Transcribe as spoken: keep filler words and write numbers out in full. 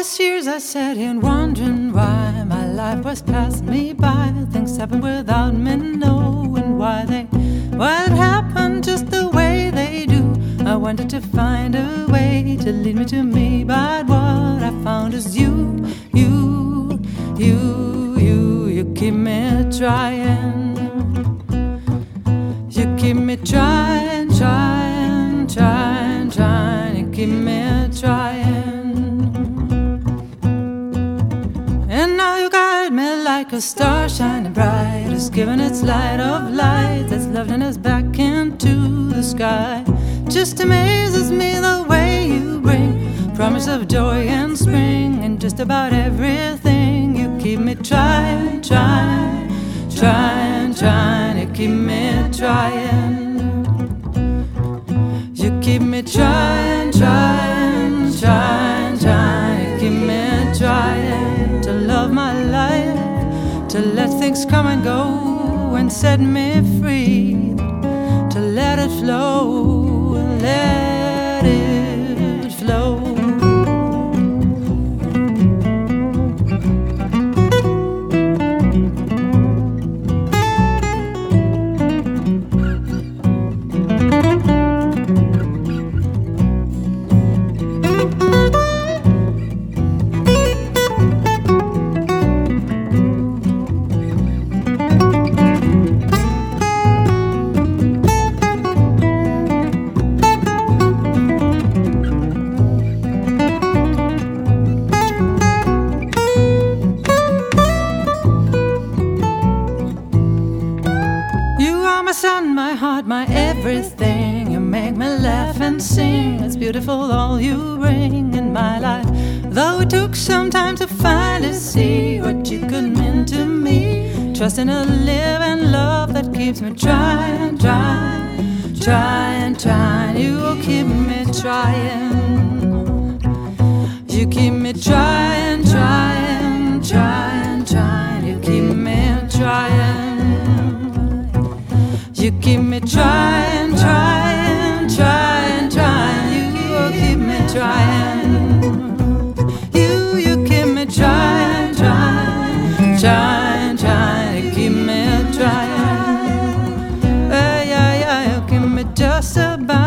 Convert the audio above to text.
these years I sat here wondering why my life was passing me by. Things happen without me knowing why they, why it happened just the way they do. I wanted to find a way to lead me to me, but what I found is you, you, you, you. You keep me trying, you keep me trying, trying, trying, trying. You keep me trying. And now you guide me like a star shining bright, it's giving its light of light that's lifting us back into the sky. Just amazes me the way you bring promise of joy and spring and just about everything. You keep me trying, trying, trying, trying. You keep me trying. You keep me trying, trying, trying, trying. You keep me trying to love my life, to let things come and go and set me free, to let it flow, let it flow. Sun, my heart, my everything. You make me laugh and sing. It's beautiful all you bring in my life. Though it took some time to finally see what you could mean to me. Trust in a living love that keeps me trying, trying, trying, trying. You will keep me trying. You keep me trying, trying, trying, trying. You keep me trying. You keep me trying, trying, trying, trying. You will keep me trying. You, you keep me trying, trying, trying, trying. You keep me trying. Yeah, yeah, yeah. You keep me just about.